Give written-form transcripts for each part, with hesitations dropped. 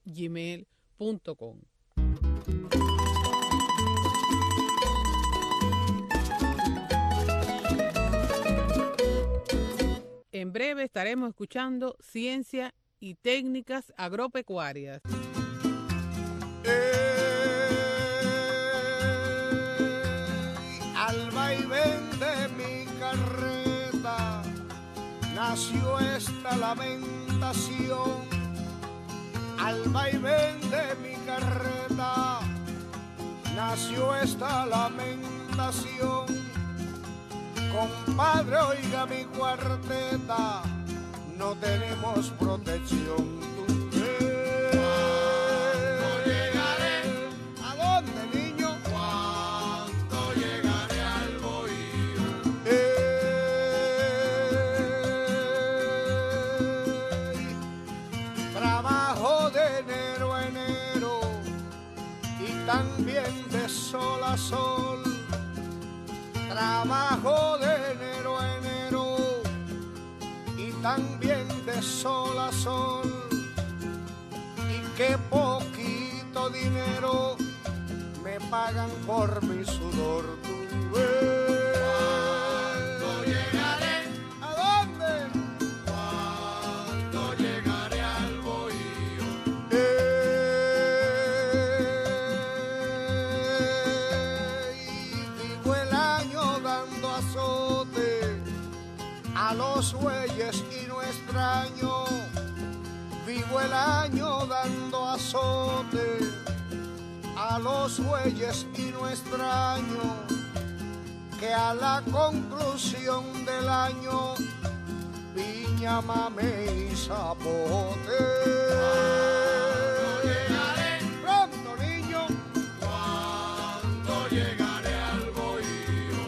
gmail.com. En breve estaremos escuchando ciencia y técnicas agropecuarias. Al vaivén de mi carreta nació esta lamentación. Al vaivén de mi carreta nació esta lamentación. Compadre, oiga mi cuarteta, no tenemos protección. ¿Cuándo llegaré? ¿A dónde, niño? ¿Cuándo llegaré al bohío? Trabajo de enero a enero y también de sol a sol. Trabajo de enero a enero y también de sol a sol. Y qué poquito dinero me pagan por mi sudor. ¿Cuándo llegaré? ¿A dónde? ¿Cuándo llegaré al bohío? Vivo el año dando azote a los bueyes y no extraño. Vivo el año dando azote a los bueyes y no extraño que a la conclusión del año piña, mame y zapote. ¿Cuándo llegaré? Pronto, niño. ¿Cuándo llegaré al bohío?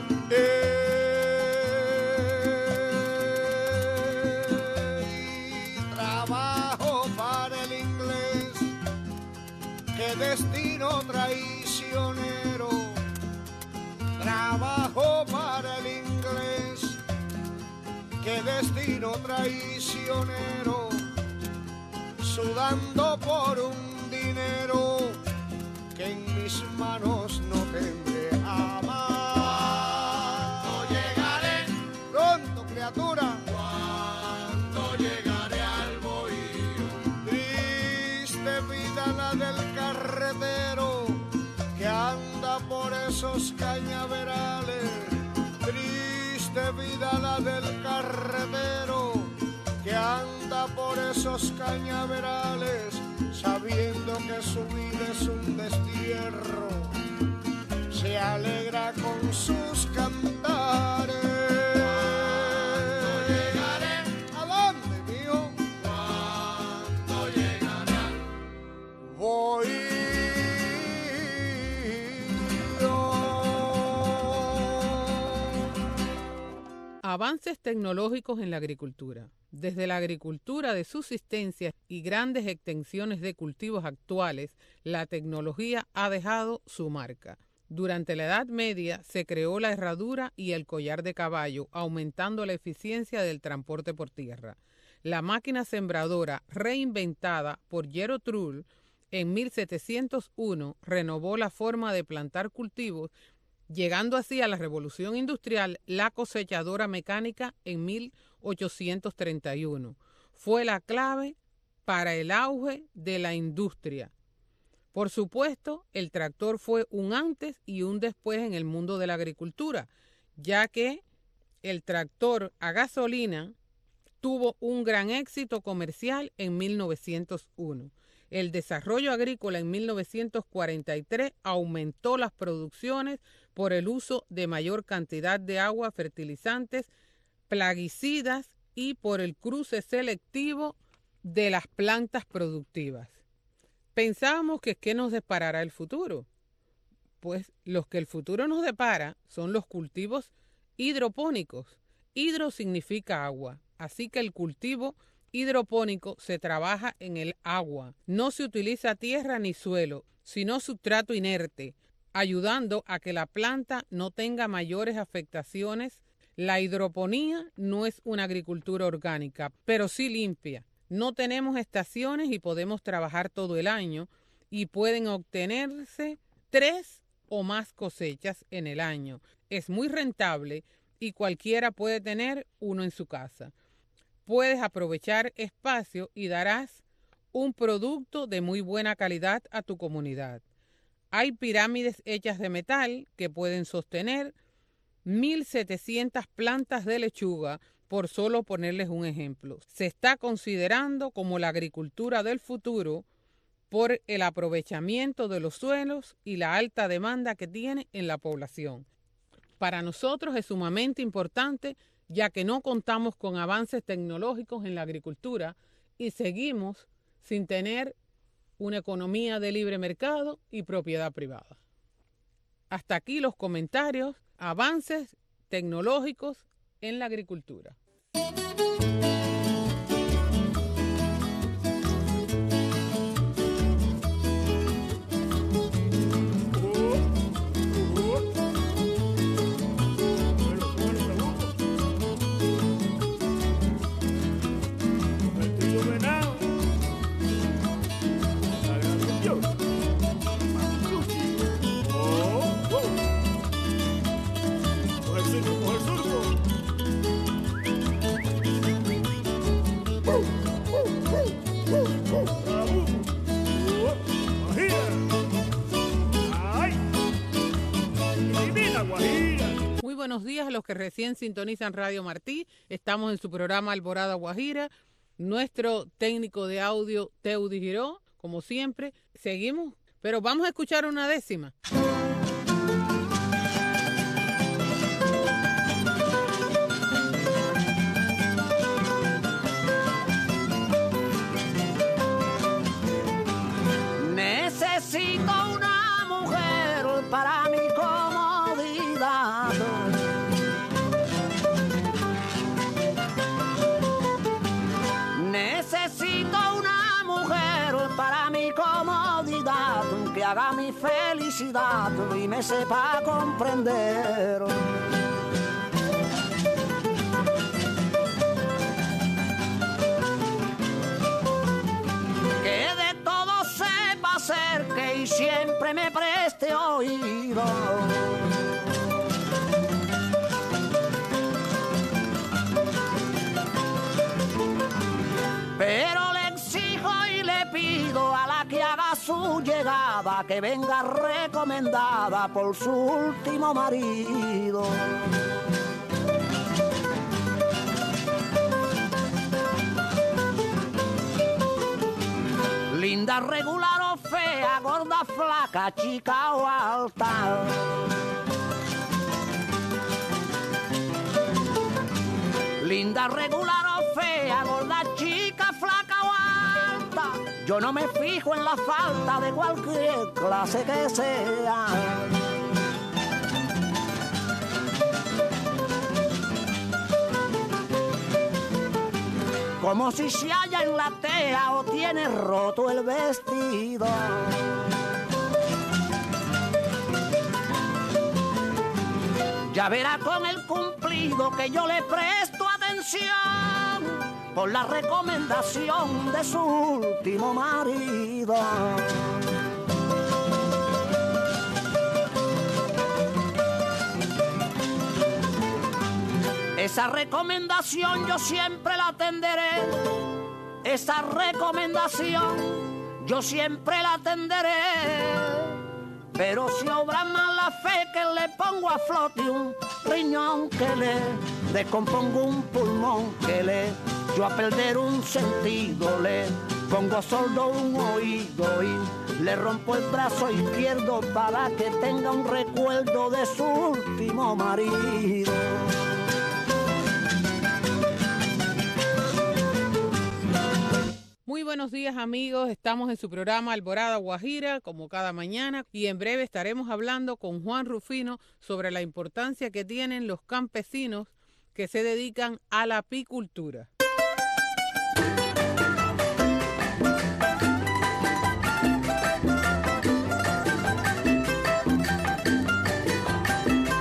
Trabajo para el inglés, qué destino traicionero. Trabajo para el inglés, qué destino traicionero. Sudando por un dinero que en mis manos no tendré jamás. ¿Cuándo llegaré? Pronto, criatura. ¿Cuándo llegaré al bohío? Triste vida la del carretero que anda por esos cañaverales. Triste vida la del carretero que anda por esos cañaverales, sabiendo que su vida es un destierro. Se alegra con sus cantares. ¿Cuándo llegaré? ¿A dónde, mío? ¿Cuándo llegaré? Voy. Avances tecnológicos en la agricultura. Desde la agricultura de subsistencia y grandes extensiones de cultivos actuales, la tecnología ha dejado su marca. Durante la Edad Media se creó la herradura y el collar de caballo, aumentando la eficiencia del transporte por tierra. La máquina sembradora, reinventada por Jero Trull en 1701, renovó la forma de plantar cultivos, llegando así a la revolución industrial, la cosechadora mecánica en 1831. Fue la clave para el auge de la industria. Por supuesto, el tractor fue un antes y un después en el mundo de la agricultura, ya que el tractor a gasolina tuvo un gran éxito comercial en 1901. El desarrollo agrícola en 1943 aumentó las producciones por el uso de mayor cantidad de agua, fertilizantes, plaguicidas y por el cruce selectivo de las plantas productivas. Pensábamos que ¿qué nos deparará el futuro? Pues los que el futuro nos depara son los cultivos hidropónicos. Hidro significa agua, así que el cultivo hidropónico se trabaja en el agua. No se utiliza tierra ni suelo, sino sustrato inerte, ayudando a que la planta no tenga mayores afectaciones. La hidroponía no es una agricultura orgánica, pero sí limpia. No tenemos estaciones y podemos trabajar todo el año y pueden obtenerse 3 o más cosechas en el año. Es muy rentable y cualquiera puede tener uno en su casa. Puedes aprovechar espacio y darás un producto de muy buena calidad a tu comunidad. Hay pirámides hechas de metal que pueden sostener 1.700 plantas de lechuga, por solo ponerles un ejemplo. Se está considerando como la agricultura del futuro por el aprovechamiento de los suelos y la alta demanda que tiene en la población. Para nosotros es sumamente importante, ya que no contamos con avances tecnológicos en la agricultura y seguimos sin tener una economía de libre mercado y propiedad privada. Hasta aquí los comentarios, avances tecnológicos en la agricultura. Muy buenos días a los que recién sintonizan Radio Martí. Estamos en su programa Alborada Guajira. Nuestro técnico de audio, Teudi Giró, como siempre. Seguimos, pero vamos a escuchar una décima. Necesito una mujer para mi comodidad. Necesito una mujer para mi comodidad, que haga mi felicidad y me sepa comprender. Que de todo sepa hacer, que y siempre me preste oído. Pero le exijo y le pido a la que haga su llegada, que venga recomendada por su último marido. Linda, regular o fea, gorda, flaca, chica o alta. Linda, regular o fea, gorda, chica, flaca o alta. Yo no me fijo en la falta de cualquier clase que sea. Como si se halla en la tea o tiene roto el vestido. Ya verá con el cumplido que yo le presto atención por la recomendación de su último marido. Esa recomendación yo siempre la atenderé. Esa recomendación yo siempre la atenderé. Pero si obra mal la fe, que le pongo a flote un riñón, que le descompongo un pulmón, que le yo a perder un sentido, le pongo sordo un oído y le rompo el brazo izquierdo para que tenga un recuerdo de su último marido. Muy buenos días, amigos, estamos en su programa Alborada Guajira, como cada mañana, y en breve estaremos hablando con Juan Rufino sobre la importancia que tienen los campesinos que se dedican a la apicultura.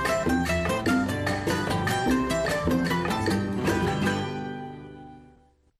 Muy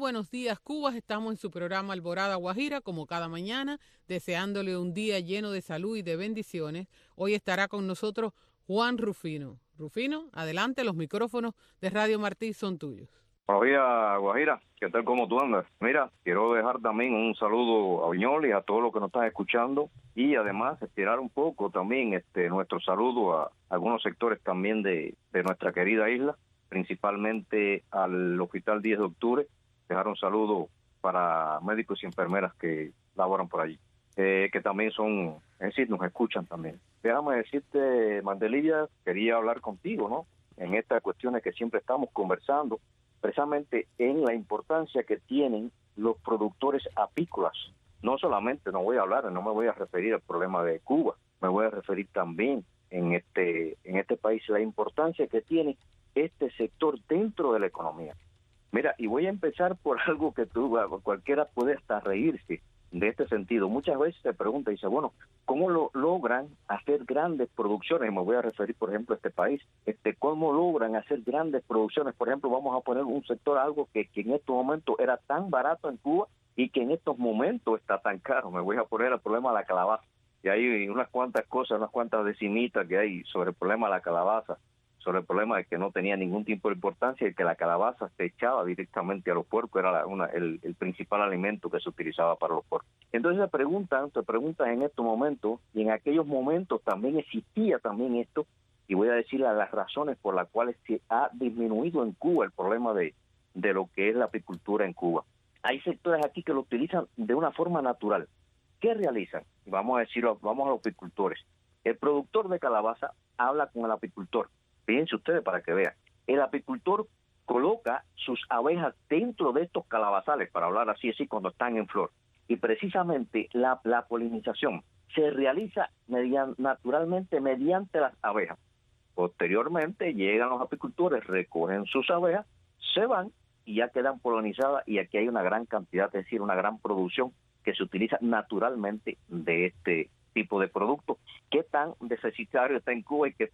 buenos días, Cuba. Estamos en su programa Alborada Guajira, como cada mañana, deseándole un día lleno de salud y de bendiciones. Hoy estará con nosotros Juan Rufino. Rufino, adelante, los micrófonos de Radio Martí son tuyos. Buenos días, Guajira. ¿Qué tal? ¿Cómo tú andas? Mira, quiero dejar también un saludo a Viñol y a todos los que nos están escuchando, y además estirar un poco también nuestro saludo a algunos sectores también de nuestra querida isla, principalmente al Hospital 10 de Octubre, dejar un saludo para médicos y enfermeras que laboran por allí, que también son, es decir, nos escuchan también. Déjame decirte, Mandelilla, quería hablar contigo, ¿no? En estas cuestiones que siempre estamos conversando, precisamente en la importancia que tienen los productores apícolas. No solamente no me voy a referir al problema de Cuba, me voy a referir también en este país la importancia que tiene este sector dentro de la economía. Mira, y voy a empezar por algo que cualquiera puede hasta reírse de este sentido. Muchas veces se pregunta y dice, bueno, ¿cómo logran hacer grandes producciones? Me voy a referir, por ejemplo, a este país. ¿Cómo logran hacer grandes producciones? Por ejemplo, vamos a poner un sector, algo que en estos momentos era tan barato en Cuba y que en estos momentos está tan caro. Me voy a poner el problema de la calabaza. Y hay unas cuantas cosas, unas cuantas decimitas que hay sobre el problema de la calabaza, sobre el problema de que no tenía ningún tipo de importancia y que la calabaza se echaba directamente a los puercos, era el principal alimento que se utilizaba para los puercos. Entonces te preguntan en estos momentos, y en aquellos momentos también existía también esto, y voy a decir las razones por las cuales se ha disminuido en Cuba el problema de lo que es la apicultura en Cuba. Hay sectores aquí que lo utilizan de una forma natural. ¿Qué realizan? Vamos a los apicultores. El productor de calabaza habla con el apicultor. Fíjense ustedes para que vean. El apicultor coloca sus abejas dentro de estos calabazales, para hablar así, cuando están en flor. Y precisamente la polinización se realiza naturalmente mediante las abejas. Posteriormente llegan los apicultores, recogen sus abejas, se van y ya quedan polinizadas, y aquí hay una gran cantidad, es decir, una gran producción que se utiliza naturalmente de este tipo de producto que tan deficitario está en Cuba y que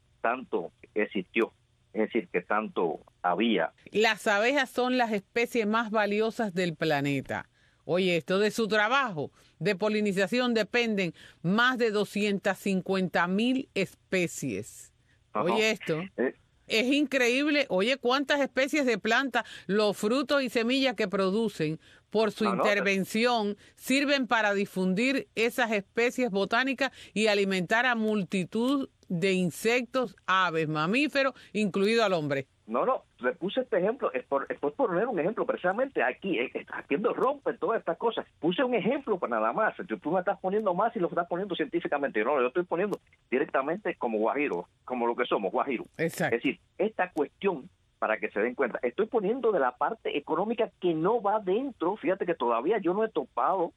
tanto existió, es decir, que tanto había. Las abejas son las especies más valiosas del planeta. Oye, esto de su trabajo de polinización dependen más de 250,000 especies. Oye, esto es increíble. Oye, cuántas especies de plantas, los frutos y semillas que producen por su intervención sirven para difundir esas especies botánicas y alimentar a multitud de insectos, aves, mamíferos, incluido al hombre. Le puse este ejemplo, es por poner un ejemplo, precisamente aquí, haciendo romper todas estas cosas. Puse un ejemplo para nada más. Tú me estás poniendo más y lo estás poniendo científicamente. No, yo estoy poniendo directamente como guajiro, como lo que somos, guajiro. Exacto. Es decir, esta cuestión, para que se den cuenta, estoy poniendo de la parte económica que no va dentro. Fíjate que todavía yo no he topado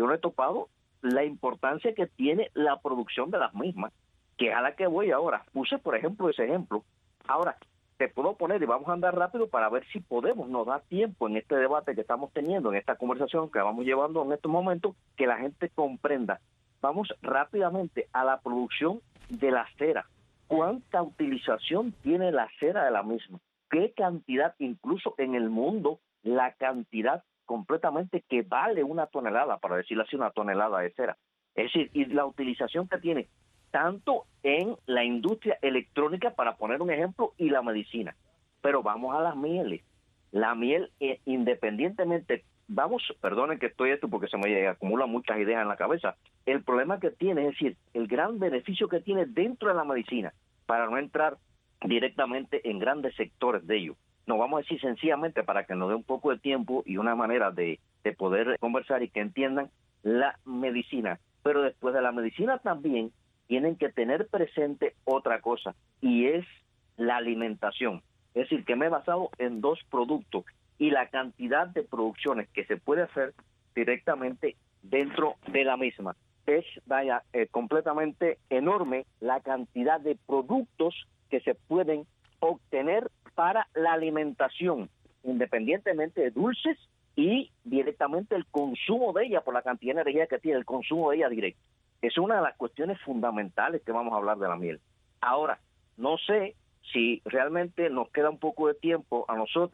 la importancia que tiene la producción de las mismas, que es a la que voy ahora. Puse, por ejemplo, ese ejemplo. Ahora, te puedo poner, y vamos a andar rápido para ver si nos da tiempo en este debate que estamos teniendo, en esta conversación que vamos llevando en estos momentos, que la gente comprenda. Vamos rápidamente a la producción de la cera. ¿Cuánta utilización tiene la cera de la misma? ¿Qué cantidad, incluso en el mundo, la cantidad completamente que vale una tonelada, para decirlo así, una tonelada de cera? Es decir, y la utilización que tiene tanto en la industria electrónica, para poner un ejemplo, y la medicina. Pero vamos a las mieles. La miel, independientemente, perdonen que estoy porque se me acumulan muchas ideas en la cabeza. El problema que tiene, es decir, el gran beneficio que tiene dentro de la medicina, para no entrar directamente en grandes sectores de ello. Nos vamos a decir sencillamente, para que nos dé un poco de tiempo y una manera de poder conversar y que entiendan la medicina. Pero después de la medicina también tienen que tener presente otra cosa, y es la alimentación. Es decir, que me he basado en dos productos y la cantidad de producciones que se puede hacer directamente dentro de la misma. Es, completamente enorme la cantidad de productos que se pueden obtener para la alimentación, independientemente de dulces y directamente el consumo de ella, por la cantidad de energía que tiene, el consumo de ella directo. Es una de las cuestiones fundamentales que vamos a hablar de la miel. Ahora, no sé si realmente nos queda un poco de tiempo a nosotros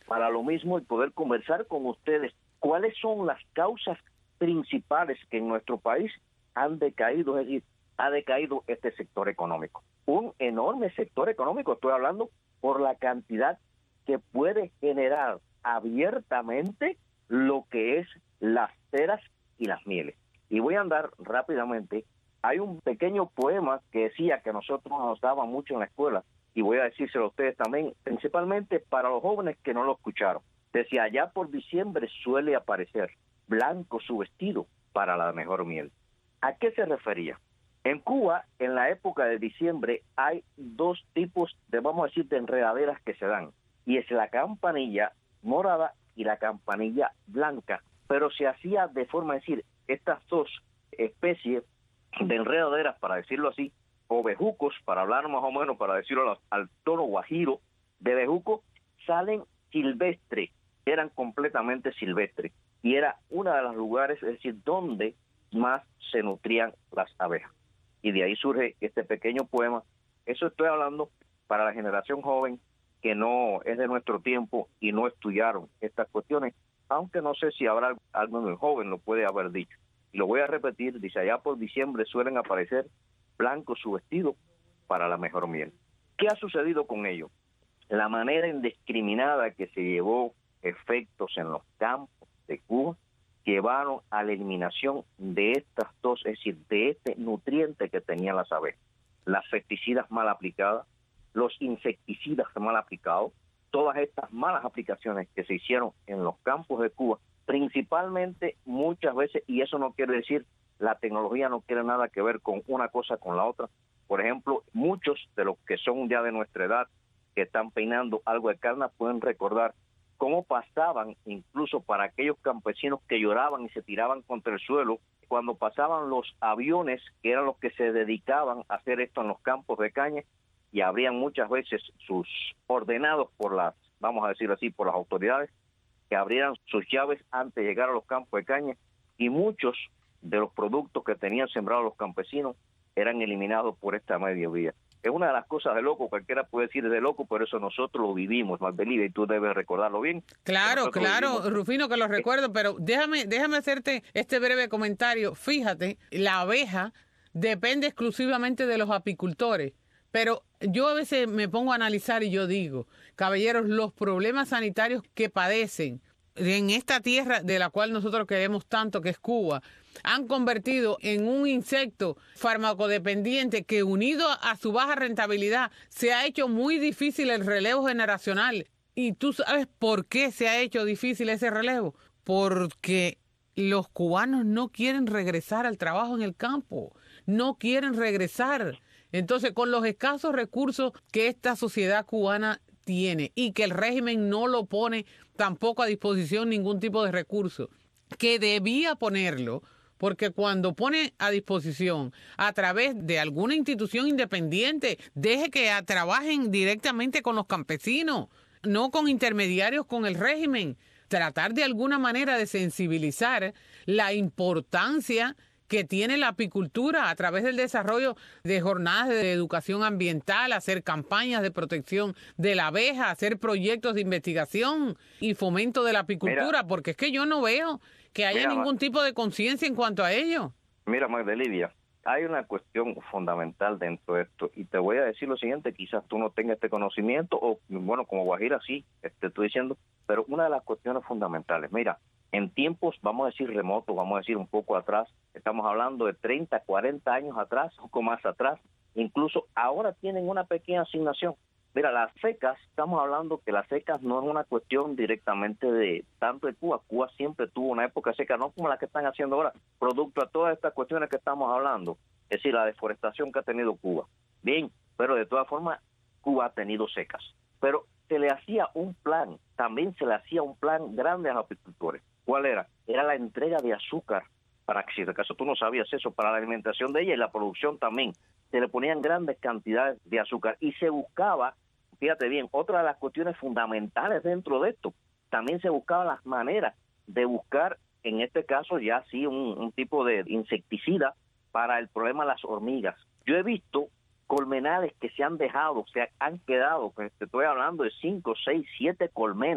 para lo mismo y poder conversar con ustedes cuáles son las causas principales que en nuestro país han decaído, es decir, ha decaído este sector económico. Un enorme sector económico, estoy hablando por la cantidad que puede generar abiertamente lo que es las ceras y las mieles. Y voy a andar rápidamente. Hay un pequeño poema que decía que a nosotros nos daba mucho en la escuela, y voy a decírselo a ustedes también, principalmente para los jóvenes que no lo escucharon. Decía, allá por diciembre suele aparecer blanco su vestido para la mejor miel. ¿A qué se refería? En Cuba, en la época de diciembre, hay dos tipos de, vamos a decir, de enredaderas que se dan, y es la campanilla morada y la campanilla blanca, pero se hacía de forma de decir, estas dos especies de enredaderas, para decirlo así, o bejucos, para hablar más o menos, para decirlo al tono guajiro, de bejuco, salen silvestres, eran completamente silvestres, y era uno de los lugares, es decir, donde más se nutrían las abejas. Y de ahí surge este pequeño poema. Eso estoy hablando para la generación joven que no es de nuestro tiempo y no estudiaron estas cuestiones, aunque no sé si habrá alguien muy joven lo puede haber dicho. Y lo voy a repetir, dice, allá por diciembre suelen aparecer blanco su vestido para la mejor miel. ¿Qué ha sucedido con ello? La manera indiscriminada que se llevó efectos en los campos de Cuba llevaron a la eliminación de estas dos, es decir, de este nutriente que tenían las abejas. Las pesticidas mal aplicadas, los insecticidas mal aplicados, todas estas malas aplicaciones que se hicieron en los campos de Cuba, principalmente muchas veces, y eso no quiere decir, la tecnología no tiene nada que ver con una cosa con la otra. Por ejemplo, muchos de los que son ya de nuestra edad, que están peinando algo de carne, pueden recordar cómo pasaban, incluso para aquellos campesinos que lloraban y se tiraban contra el suelo, cuando pasaban los aviones, que eran los que se dedicaban a hacer esto en los campos de caña, y habrían muchas veces sus ordenados por las, vamos a decir así, por las autoridades, que abrieran sus llaves antes de llegar a los campos de caña, y muchos de los productos que tenían sembrados los campesinos eran eliminados por esta mediodía. Es una de las cosas de loco, cualquiera puede decir de loco, pero eso nosotros lo vivimos, Magdalena, y tú debes recordarlo bien. Claro, Rufino, que lo recuerdo, pero déjame hacerte este breve comentario. Fíjate, la abeja depende exclusivamente de los apicultores, pero yo a veces me pongo a analizar y yo digo, caballeros, los problemas sanitarios que padecen en esta tierra de la cual nosotros queremos tanto, que es Cuba, han convertido en un insecto farmacodependiente que, unido a su baja rentabilidad, se ha hecho muy difícil el relevo generacional. ¿Y tú sabes por qué se ha hecho difícil ese relevo? Porque los cubanos no quieren regresar al trabajo en el campo, no quieren regresar. Entonces, con los escasos recursos que esta sociedad cubana tiene y que el régimen no lo pone tampoco a disposición ningún tipo de recurso, que debía ponerlo, porque cuando pone a disposición a través de alguna institución independiente, deje que trabajen directamente con los campesinos, no con intermediarios con el régimen. Tratar de alguna manera de sensibilizar la importancia que tiene la apicultura a través del desarrollo de jornadas de educación ambiental, hacer campañas de protección de la abeja, hacer proyectos de investigación y fomento de la apicultura, porque es que yo no veo que haya ningún tipo de conciencia en cuanto a ello. Mira, Magdalena, hay una cuestión fundamental dentro de esto, y te voy a decir lo siguiente, quizás tú no tengas este conocimiento, o bueno, como Guajira sí, te estoy diciendo, pero una de las cuestiones fundamentales, mira, en tiempos, vamos a decir remotos, vamos a decir un poco atrás, estamos hablando de 30, 40 años atrás, un poco más atrás, incluso ahora tienen una pequeña asignación. Mira, las secas, estamos hablando que las secas no es una cuestión directamente de tanto de Cuba. Cuba siempre tuvo una época seca, no como la que están haciendo ahora, producto a todas estas cuestiones que estamos hablando, es decir, la deforestación que ha tenido Cuba. Bien, pero de todas formas, Cuba ha tenido secas. Pero se le hacía un plan, también se le hacía un plan grande a los apicultores. ¿Cuál era? Era la entrega de azúcar, para que si de caso tú no sabías eso, para la alimentación de ella y la producción también. Se le ponían grandes cantidades de azúcar y se buscaba, fíjate bien, otra de las cuestiones fundamentales dentro de esto, también se buscaban las maneras de buscar, en este caso ya sí, un tipo de insecticida para el problema de las hormigas. Yo he visto colmenares que se han dejado, se han quedado, te estoy hablando de 5, 6, 7 colmenas,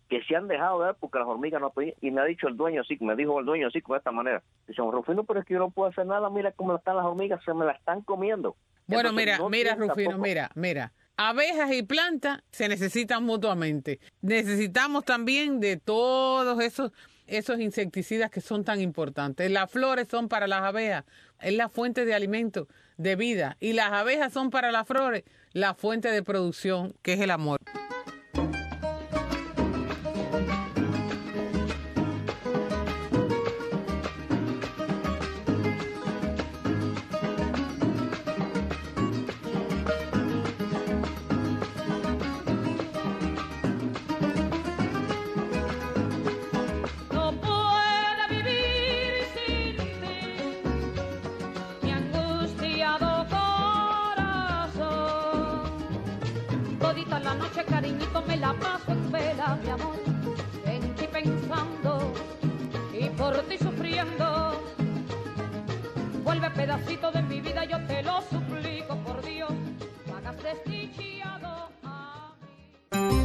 que se han dejado de ver porque las hormigas no pueden, y me dijo el dueño así de esta manera, dice, Rufino, pero es que yo no puedo hacer nada, mira cómo están las hormigas, se me las están comiendo. Bueno, Entonces, mira, no Rufino, tampoco... mira. Abejas y plantas se necesitan mutuamente. Necesitamos también de todos esos insecticidas que son tan importantes. Las flores son para las abejas, es la fuente de alimento, de vida. Y las abejas son para las flores, la fuente de producción, que es el amor. Cariñito, me la paso en vela, mi amor, en ti pensando y por ti sufriendo. Vuelve pedacito de mi vida, yo te lo suplico, por Dios, no hagas desdichado a mí.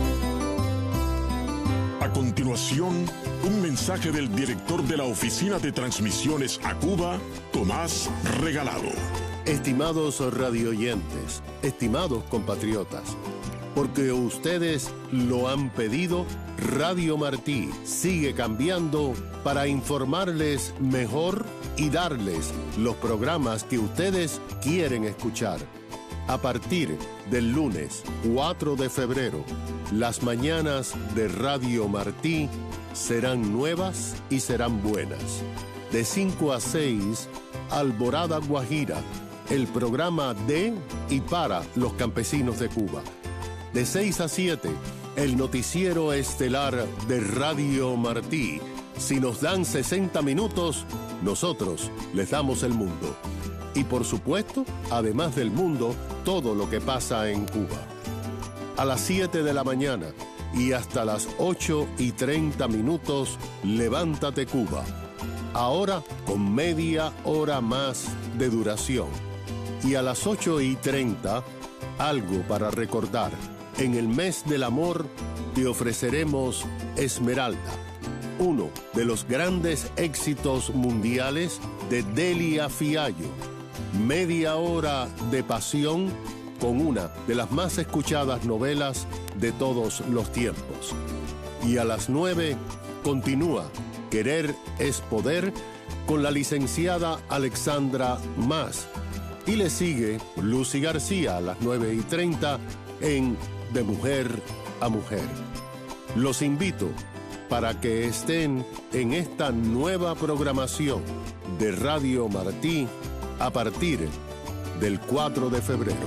A continuación, un mensaje del director de la Oficina de Transmisiones a Cuba, Tomás Regalado. Estimados radioyentes, estimados compatriotas, porque ustedes lo han pedido, Radio Martí sigue cambiando para informarles mejor y darles los programas que ustedes quieren escuchar. A partir del lunes 4 de febrero, las mañanas de Radio Martí serán nuevas y serán buenas. De 5 a 6, Alborada Guajira, el programa de y para los campesinos de Cuba. De 6 a 7, el noticiero estelar de Radio Martí. Si nos dan 60 minutos, nosotros les damos el mundo. Y por supuesto, además del mundo, todo lo que pasa en Cuba. A las 7 de la mañana y hasta las 8:30, Levántate Cuba. Ahora con media hora más de duración. Y a las 8:30, algo para recordar. En el mes del amor te ofreceremos Esmeralda, uno de los grandes éxitos mundiales de Delia Fiallo. Media hora de pasión con una de las más escuchadas novelas de todos los tiempos. Y a las 9 continúa Querer es Poder con la licenciada Alexandra Mas. Y le sigue Lucy García a las 9:30 en De Mujer a Mujer. Los invito para que estén en esta nueva programación de Radio Martí a partir del 4 de febrero.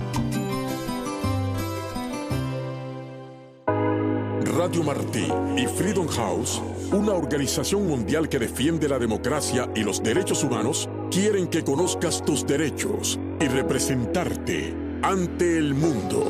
Radio Martí y Freedom House, una organización mundial que defiende la democracia y los derechos humanos, quieren que conozcas tus derechos y representarte ante el mundo.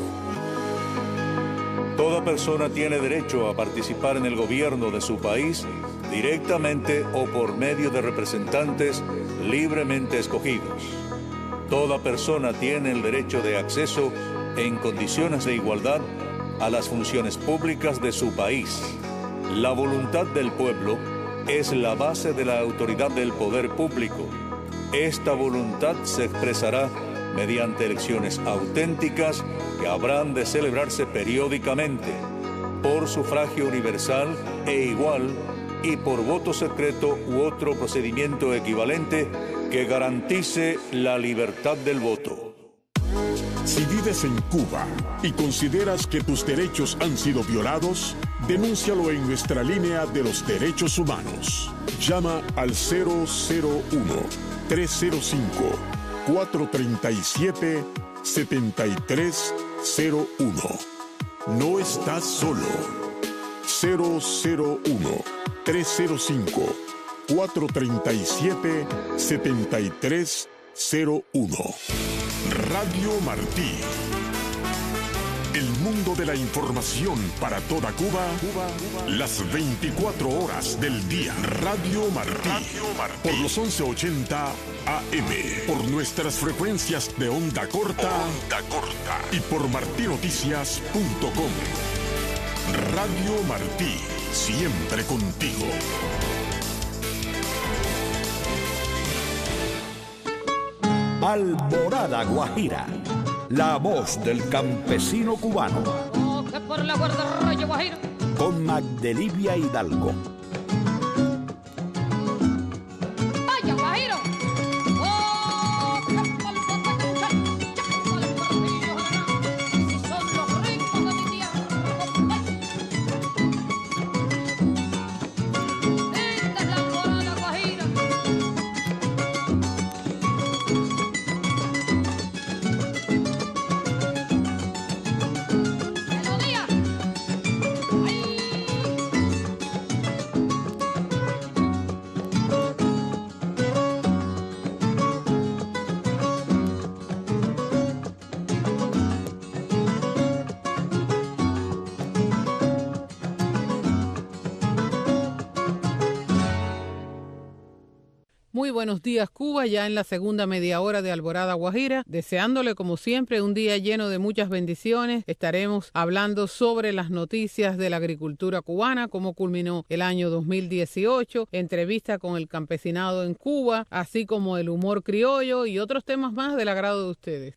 Toda persona tiene derecho a participar en el gobierno de su país directamente o por medio de representantes libremente escogidos. Toda persona tiene el derecho de acceso en condiciones de igualdad a las funciones públicas de su país. La voluntad del pueblo es la base de la autoridad del poder público. Esta voluntad se expresará mediante elecciones auténticas que habrán de celebrarse periódicamente, por sufragio universal e igual y por voto secreto u otro procedimiento equivalente que garantice la libertad del voto. Si vives en Cuba y consideras que tus derechos han sido violados, denúncialo en nuestra línea de los derechos humanos. Llama al 001-305-437-7301. No estás solo. 001-305-437-7301. Radio Martí. El mundo de la información para toda Cuba, las 24 horas del día. Radio Martí. Por los 1180 AM. Por nuestras frecuencias de onda corta. Y por martinoticias.com. Radio Martí, siempre contigo. Alborada Guajira, la voz del campesino cubano. Oh, que por la guardarraya Guajira. Con Magdelivia Hidalgo. ¡Vaya, Guajiro! ¡Oh, qué falta de cancha! ¡Vale, parrillo, ojalá! Si son los ritmos de mi tierra, compadre. Esta es la alborada Guajira. Melodía. ¡Ay! Muy buenos días, Cuba, ya en la segunda media hora de Alborada Guajira, deseándole como siempre un día lleno de muchas bendiciones. Estaremos hablando sobre las noticias de la agricultura cubana, cómo culminó el año 2018, entrevista con el campesinado en Cuba, así como el humor criollo y otros temas más del agrado de ustedes.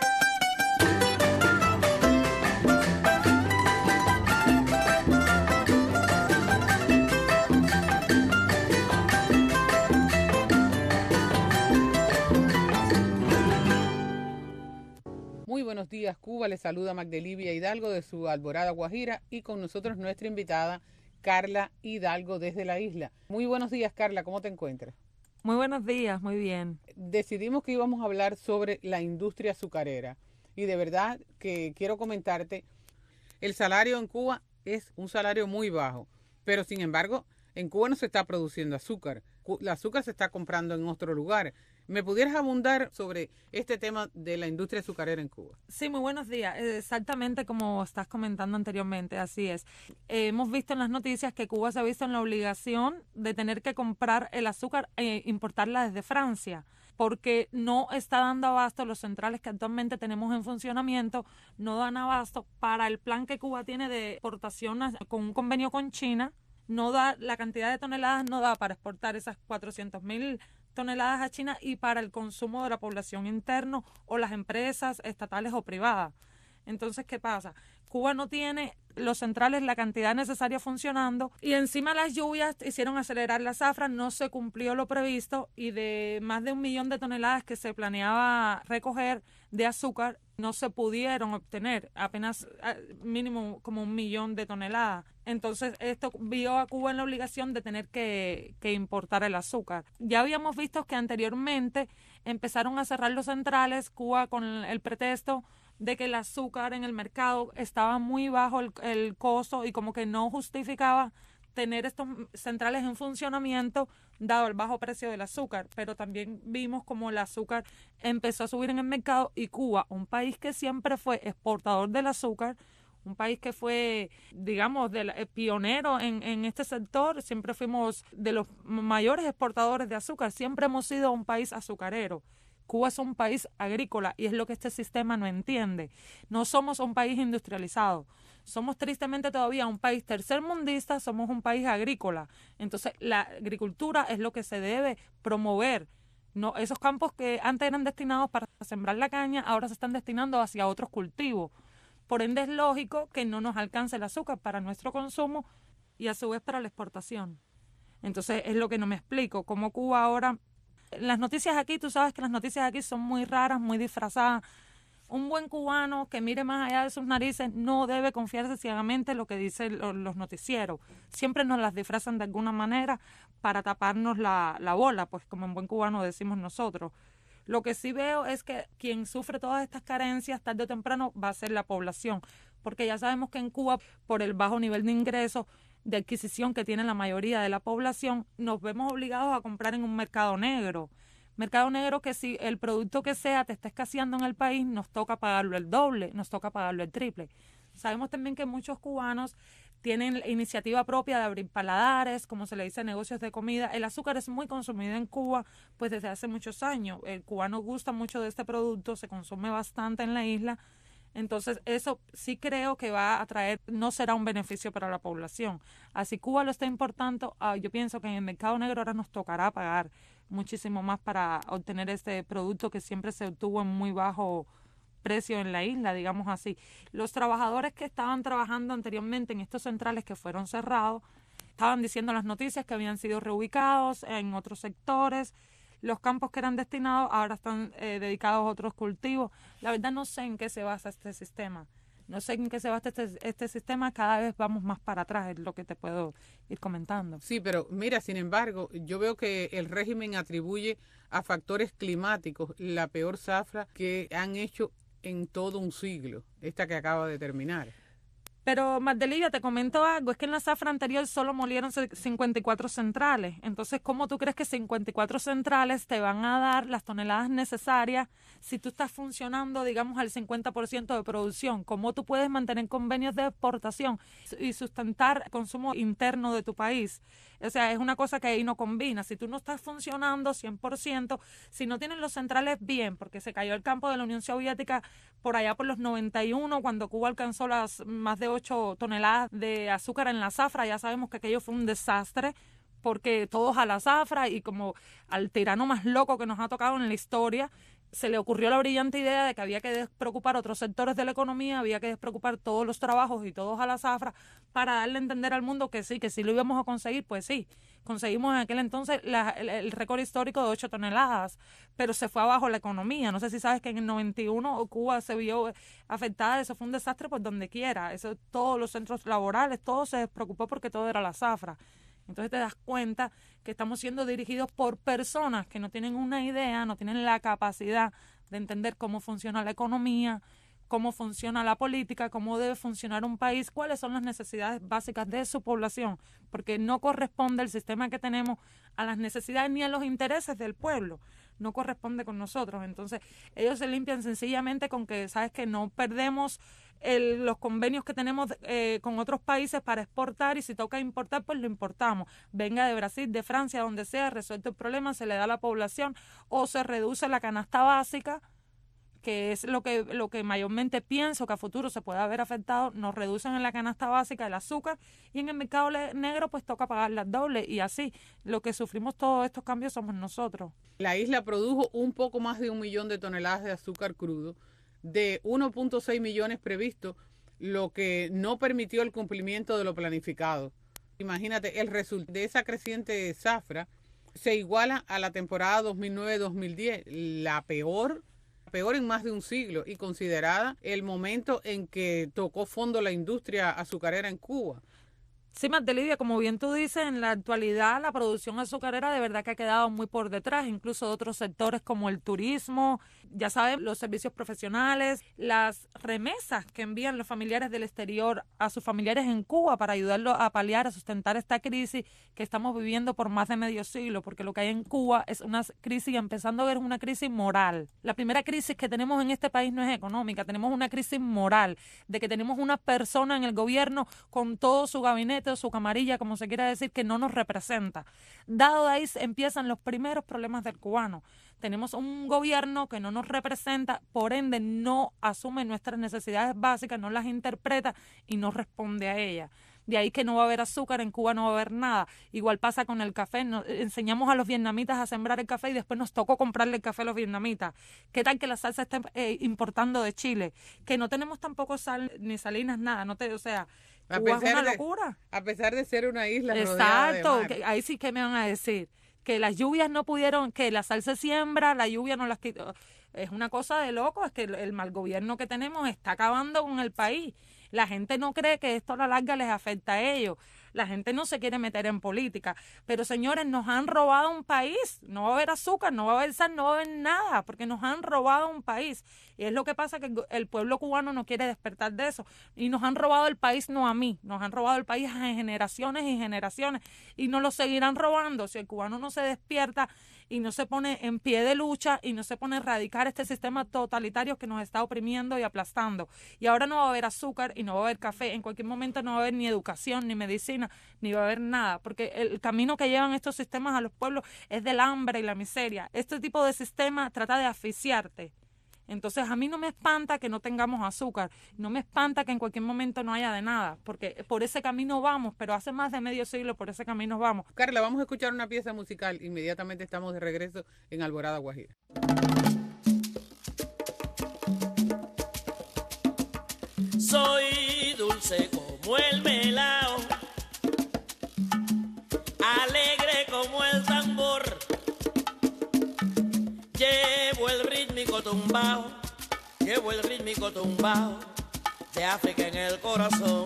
Muy buenos días, Cuba. Les saluda Magdelivia Hidalgo de su Alborada Guajira y con nosotros nuestra invitada Carla Hidalgo desde la isla. Muy buenos días, Carla. ¿Cómo te encuentras? Muy buenos días, muy bien. Decidimos que íbamos a hablar sobre la industria azucarera y de verdad que quiero comentarte, el salario en Cuba es un salario muy bajo, pero sin embargo en Cuba no se está produciendo azúcar. El azúcar se está comprando en otro lugar. ¿Me pudieras abundar sobre este tema de la industria azucarera en Cuba? Sí, muy buenos días. Exactamente como estás comentando anteriormente, así es. Hemos visto en las noticias que Cuba se ha visto en la obligación de tener que comprar el azúcar e importarla desde Francia, porque no está dando abasto, los centrales que actualmente tenemos en funcionamiento no dan abasto para el plan que Cuba tiene de exportación con un convenio con China. No da, la cantidad de toneladas no da para exportar esas 400,000 toneladas a China y para el consumo de la población interno o las empresas estatales o privadas. Entonces, ¿qué pasa? Cuba no tiene los centrales la cantidad necesaria funcionando y encima las lluvias hicieron acelerar la zafra, no se cumplió lo previsto y de más de 1 millón de toneladas que se planeaba recoger de azúcar no se pudieron obtener, apenas mínimo como 1 millón de toneladas. Entonces esto vio a Cuba en la obligación de tener que importar el azúcar. Ya habíamos visto que anteriormente empezaron a cerrar los centrales, Cuba con el pretexto de que el azúcar en el mercado estaba muy bajo el costo y como que no justificaba tener estos centrales en funcionamiento dado el bajo precio del azúcar, pero también vimos como el azúcar empezó a subir en el mercado y Cuba, un país que siempre fue exportador del azúcar, un país que fue, digamos, pionero en este sector, siempre fuimos de los mayores exportadores de azúcar, siempre hemos sido un país azucarero. Cuba es un país agrícola y es lo que este sistema no entiende. No somos un país industrializado. Somos tristemente todavía un país tercermundista, somos un país agrícola. Entonces la agricultura es lo que se debe promover. No, esos campos que antes eran destinados para sembrar la caña, ahora se están destinando hacia otros cultivos. Por ende es lógico que no nos alcance el azúcar para nuestro consumo y a su vez para la exportación. Entonces es lo que no me explico, cómo Cuba ahora... Las noticias aquí, tú sabes que las noticias aquí son muy raras, muy disfrazadas. Un buen cubano que mire más allá de sus narices no debe confiarse ciegamente en lo que dicen los noticieros. Siempre nos las disfrazan de alguna manera para taparnos la bola, pues como en buen cubano decimos nosotros. Lo que sí veo es que quien sufre todas estas carencias tarde o temprano va a ser la población, porque ya sabemos que en Cuba, por el bajo nivel de ingresos, de adquisición que tiene la mayoría de la población, nos vemos obligados a comprar en un mercado negro. Mercado negro que si el producto que sea te está escaseando en el país, nos toca pagarlo el doble, nos toca pagarlo el triple. Sabemos también que muchos cubanos tienen iniciativa propia de abrir paladares, como se le dice, negocios de comida. El azúcar es muy consumido en Cuba pues desde hace muchos años. El cubano gusta mucho de este producto, se consume bastante en la isla. Entonces, eso sí creo que va a traer, no será un beneficio para la población. Así Cuba lo está importando, yo pienso que en el mercado negro ahora nos tocará pagar muchísimo más para obtener este producto que siempre se obtuvo en muy bajo precio en la isla, digamos así. Los trabajadores que estaban trabajando anteriormente en estos centrales que fueron cerrados, estaban diciendo en las noticias que habían sido reubicados en otros sectores. Los campos que eran destinados ahora están dedicados a otros cultivos. La verdad no sé en qué se basa este sistema. No sé en qué se basa este sistema. Cada vez vamos más para atrás, es lo que te puedo ir comentando. Sí, pero mira, sin embargo, yo veo que el régimen atribuye a factores climáticos la peor zafra que han hecho en todo un siglo, esta que acaba de terminar. Pero, Magdelivia, te comento algo, es que en la zafra anterior solo molieron 54 centrales. Entonces, ¿cómo tú crees que 54 centrales te van a dar las toneladas necesarias si tú estás funcionando, digamos, al 50% de producción? ¿Cómo tú puedes mantener convenios de exportación y sustentar el consumo interno de tu país? O sea, es una cosa que ahí no combina. Si tú no estás funcionando 100%, si no tienes los centrales bien, porque se cayó el campo de la Unión Soviética por allá por los 91, cuando Cuba alcanzó las más de 8 toneladas de azúcar en la zafra, ya sabemos que aquello fue un desastre, porque todos a la zafra y como al tirano más loco que nos ha tocado en la historia, se le ocurrió la brillante idea de que había que despreocupar otros sectores de la economía, había que despreocupar todos los trabajos y todos a la zafra para darle a entender al mundo que si lo íbamos a conseguir, pues sí. Conseguimos en aquel entonces el récord histórico de 8 toneladas, pero se fue abajo la economía. No sé si sabes que en el 91 Cuba se vio afectada, eso fue un desastre por donde quiera. Eso, todos los centros laborales, todo se despreocupó porque todo era la zafra. Entonces te das cuenta que estamos siendo dirigidos por personas que no tienen una idea, no tienen la capacidad de entender cómo funciona la economía, cómo funciona la política, cómo debe funcionar un país, cuáles son las necesidades básicas de su población, porque no corresponde el sistema que tenemos a las necesidades ni a los intereses del pueblo, no corresponde con nosotros. Entonces ellos se limpian sencillamente con que, sabes que no perdemos los convenios que tenemos con otros países para exportar, y si toca importar, pues lo importamos. Venga de Brasil, de Francia, donde sea, resuelto el problema, se le da a la población o se reduce la canasta básica, que es lo que mayormente pienso que a futuro se puede haber afectado. Nos reducen en la canasta básica el azúcar y en el mercado negro pues toca pagar las dobles, y así lo que sufrimos todos estos cambios somos nosotros. La isla produjo un poco más de 1 millón de toneladas de azúcar crudo, de 1.6 millones previstos, lo que no permitió el cumplimiento de lo planificado. Imagínate, el resultado de esa creciente zafra se iguala a la temporada 2009-2010, la peor en más de un siglo, y considerada el momento en que tocó fondo la industria azucarera en Cuba. Sí, Magdelivia, como bien tú dices, en la actualidad la producción azucarera de verdad que ha quedado muy por detrás, incluso de otros sectores como el turismo, ya saben, los servicios profesionales, las remesas que envían los familiares del exterior a sus familiares en Cuba para ayudarlos a paliar, a sustentar esta crisis que estamos viviendo por más de medio siglo, porque lo que hay en Cuba es una crisis, empezando a ver una crisis moral. La primera crisis que tenemos en este país no es económica, tenemos una crisis moral, de que tenemos una persona en el gobierno con todo su gabinete o su camarilla, como se quiera decir, que no nos representa. Dado de ahí empiezan los primeros problemas del cubano. Tenemos un gobierno que no nos representa, por ende no asume nuestras necesidades básicas, no las interpreta y no responde a ellas. De ahí que no va a haber azúcar, en Cuba no va a haber nada. Igual pasa con el café. Enseñamos a los vietnamitas a sembrar el café y después nos tocó comprarle el café a los vietnamitas. ¿Qué tal que la salsa está importando de Chile? Que no tenemos tampoco sal ni salinas, nada. O sea, Cuba es una locura. A pesar de ser una isla rodeada de mar. Exacto. Ahí sí que me van a decir que las lluvias no pudieron, que la sal se siembra, la lluvia no las quitó. Es una cosa de loco, es que el mal gobierno que tenemos está acabando con el país. La gente no cree que esto a la larga les afecta a ellos. La gente no se quiere meter en política. Pero, señores, nos han robado un país. No va a haber azúcar, no va a haber sal, no va a haber nada, porque nos han robado un país. Y es lo que pasa, que el pueblo cubano no quiere despertar de eso. Y nos han robado el país, no a mí. Nos han robado el país a generaciones y generaciones. Y nos lo seguirán robando si el cubano no se despierta y no se pone en pie de lucha y no se pone a erradicar este sistema totalitario que nos está oprimiendo y aplastando. Y ahora no va a haber azúcar y no va a haber café. En cualquier momento no va a haber ni educación, ni medicina, ni va a haber nada, porque el camino que llevan estos sistemas a los pueblos es del hambre y la miseria. Este tipo de sistema trata de asfixiarte Entonces a mí no me espanta que no tengamos azúcar, no me espanta que en cualquier momento no haya de nada, porque por ese camino vamos, pero hace más de medio siglo por ese camino vamos. Carla, vamos a escuchar una pieza musical, inmediatamente estamos de regreso en Alborada Guajira. Soy dulce como el melao, alegre como el tambor, llevo el rítmico tumbao de África en el corazón.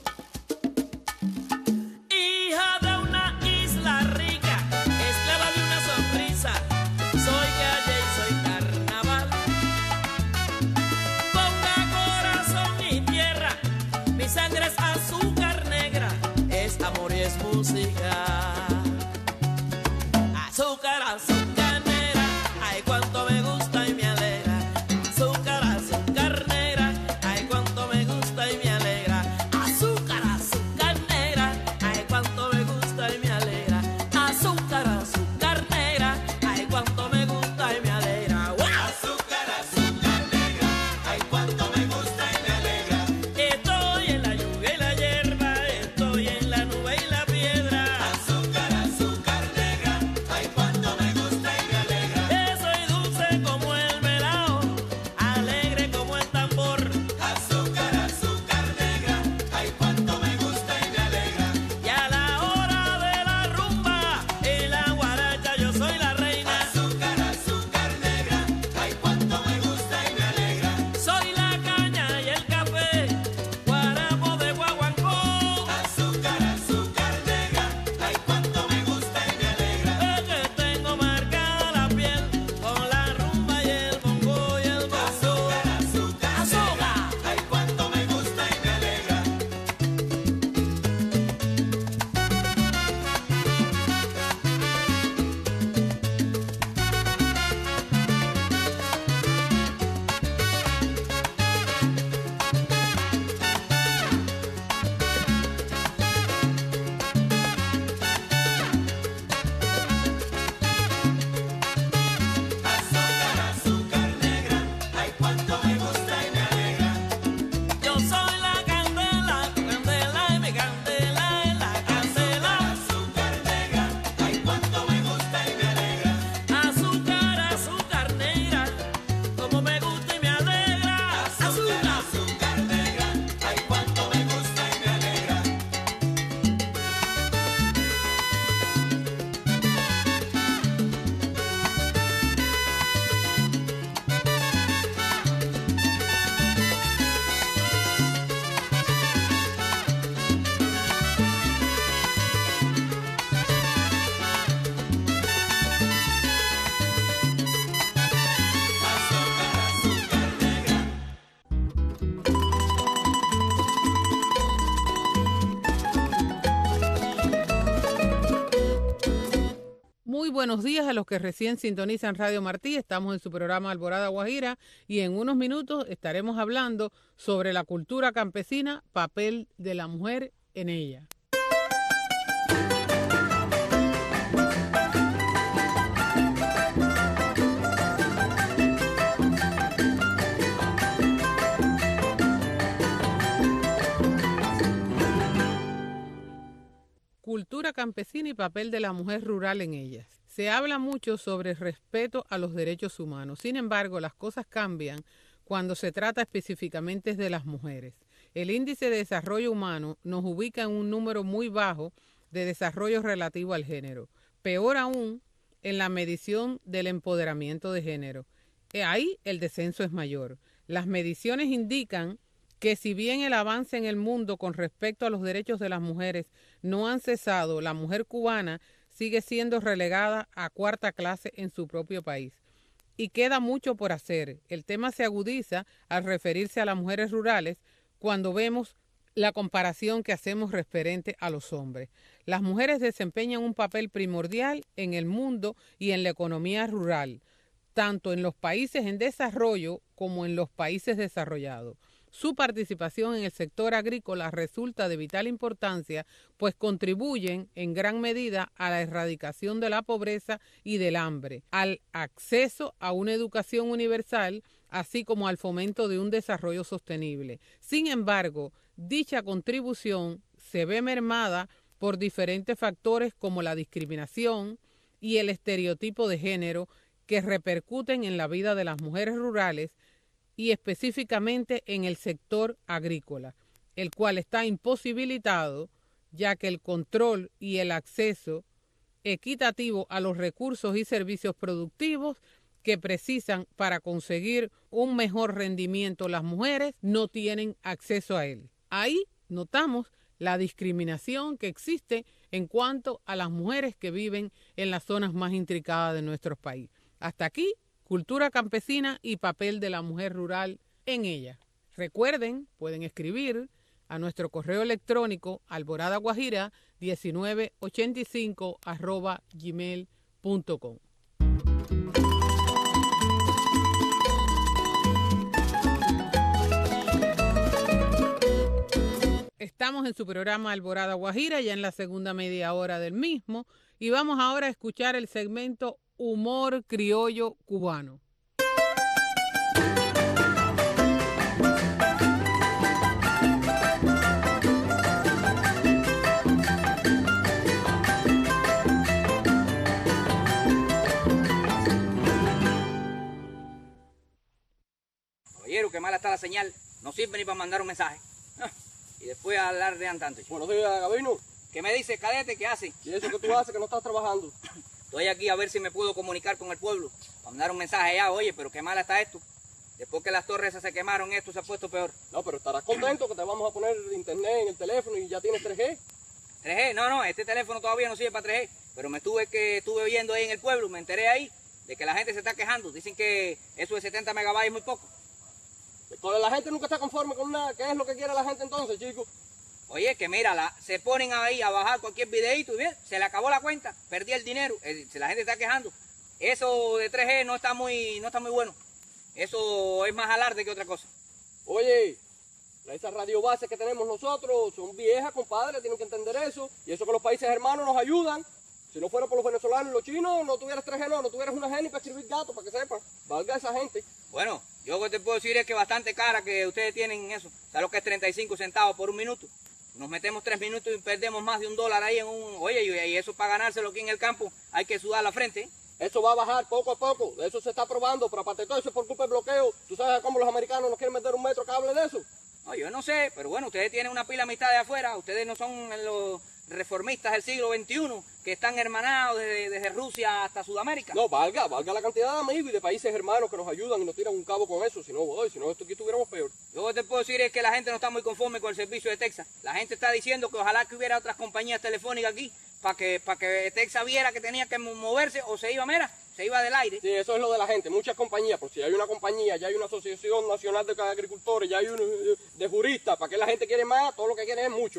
Hija de una isla rica, esclava de una sonrisa, soy calle y soy carnaval. Ponga corazón y tierra, mi sangre es azúcar negra, es amor y es música. Azúcar, azúcar negra, ay cuánto me gusta y me alegra. Azúcar, azúcar negra, ay cuánto me gusta y me alegra. Azúcar, azúcar negra, ay cuánto me gusta y me alegra. Azúcar, azúcar negra, ay cuánto me gusta y me alegra. ¡Wow! Azúcar, azúcar negra, ay cuánto me gusta y me alegra. Estoy en la lluvia y la hierba, estoy en la nube y la piedra. Azúcar, azúcar negra, ay cuánto me gusta y me alegra. Soy dulce como el melao, alegre como el tambor. Azúcar, azúcar negra, ay cuánto me gusta y me alegra. Y a la hora de la rumba, en la guaracha yo soy la reina. Azúcar, azúcar negra, ay cuánto me gusta y me alegra. Soy la caña y el café, guarapo de guaguancó. Azúcar, azúcar negra, ay cuánto me gusta y me alegra. Es que tengo marcada la piel con la rumba y el bongo y el bongo. Azúcar, azúcar negra, ay cuánto me gusta y me alegra. Azúcar, azúcar negra, ay cuánto me gusta y me alegra. Yo soy la candela, candela y mi candela es la candela. Azúcar negra, ay cuánto me gusta y me alegra. Azúcar, azúcar negra, como me gusta y me alegra. Azúcar, azúcar negra, ay cuánto me gusta y me alegra. Azúcar, azúcar negra. Muy buenos días a los que recién sintonizan Radio Martí. Estamos en su programa Alborada Guajira y en unos minutos estaremos hablando sobre la cultura campesina, papel de la mujer en ella. Cultura campesina y papel de la mujer rural en ellas. Se habla mucho sobre el respeto a los derechos humanos. Sin embargo, las cosas cambian cuando se trata específicamente de las mujeres. El índice de desarrollo humano nos ubica en un número muy bajo de desarrollo relativo al género. Peor aún, en la medición del empoderamiento de género. Ahí el descenso es mayor. Las mediciones indican que si bien el avance en el mundo con respecto a los derechos de las mujeres no han cesado, la mujer cubana sigue siendo relegada a cuarta clase en su propio país. Y queda mucho por hacer. El tema se agudiza al referirse a las mujeres rurales cuando vemos la comparación que hacemos referente a los hombres. Las mujeres desempeñan un papel primordial en el mundo y en la economía rural, tanto en los países en desarrollo como en los países desarrollados. su participación en el sector agrícola resulta de vital importancia, pues contribuyen en gran medida a la erradicación de la pobreza y del hambre, al acceso a una educación universal, así como al fomento de un desarrollo sostenible. Sin embargo, dicha contribución se ve mermada por diferentes factores como la discriminación y el estereotipo de género que repercuten en la vida de las mujeres rurales y específicamente en el sector agrícola, el cual está imposibilitado ya que el control y el acceso equitativo a los recursos y servicios productivos que precisan para conseguir un mejor rendimiento las mujeres no tienen acceso a él. Ahí notamos la discriminación que existe en cuanto a las mujeres que viven en las zonas más intricadas de nuestro país. Hasta aquí, cultura campesina y papel de la mujer rural en ella. Recuerden, pueden escribir a nuestro correo electrónico alboradaguajira1985@gmail.com. Estamos en su programa Alborada Guajira, ya en la segunda media hora del mismo, y vamos ahora a escuchar el segmento Humor Criollo Cubano. Caballero, qué mala está la señal, no sirve ni para mandar un mensaje. Y después alardean tanto. Buenos días, Gabino. ¿Qué me dice, cadete? ¿Qué hace? ¿Y eso que tú haces que no estás trabajando? Estoy aquí a ver si me puedo comunicar con el pueblo. Para mandar un mensaje allá, oye, pero qué mala está esto. Después que las torres esas se quemaron, esto se ha puesto peor. No, pero estarás contento que te vamos a poner internet en el teléfono y ya tienes 3G. ¿3G? No, este teléfono todavía no sirve para 3G. Pero estuve viendo ahí en el pueblo, me enteré ahí de que la gente se está quejando. Dicen que eso de 70 megabytes es muy poco. La gente nunca está conforme con nada. ¿Qué es lo que quiere la gente entonces, chicos? Oye, que mira, se ponen ahí a bajar cualquier videíto y bien, se le acabó la cuenta, perdí el dinero, la gente está quejando. Eso de 3G no está muy bueno. Eso es más alarde que otra cosa. Oye, esas radiobases que tenemos nosotros son viejas, compadre, tienen que entender eso. Y eso que los países hermanos nos ayudan. Si no fuera por los venezolanos y los chinos, no tuvieras 3G, no tuvieras una geni para escribir gato, para que sepan. Valga esa gente. Bueno, yo lo que te puedo decir es que bastante cara que ustedes tienen en eso. ¿Sabes lo que es 35 centavos por un minuto? Nos metemos 3 minutos y perdemos más de $1 ahí en un... Oye, y eso para ganárselo aquí en el campo hay que sudar la frente, ¿eh? Eso va a bajar poco a poco, eso se está probando, pero aparte de todo eso es por culpa del bloqueo. ¿Tú sabes cómo los americanos nos quieren meter un metro cable de eso? No, yo no sé, pero bueno, ustedes tienen una pila de amistad de afuera, ustedes no son los reformistas del siglo XXI que están hermanados desde Rusia hasta Sudamérica. No, valga la cantidad de amigos y de países hermanos que nos ayudan y nos tiran un cabo con eso, si no esto aquí estuviéramos peor. Yo lo que te puedo decir es que la gente no está muy conforme con el servicio de Texas. La gente está diciendo que ojalá que hubiera otras compañías telefónicas aquí para que Texas viera que tenía que moverse o se iba del aire. Sí, eso es lo de la gente, muchas compañías, por si hay una compañía, ya hay una asociación nacional de agricultores, ya hay uno de juristas, ¿para qué la gente quiere más? Todo lo que quiere es mucho.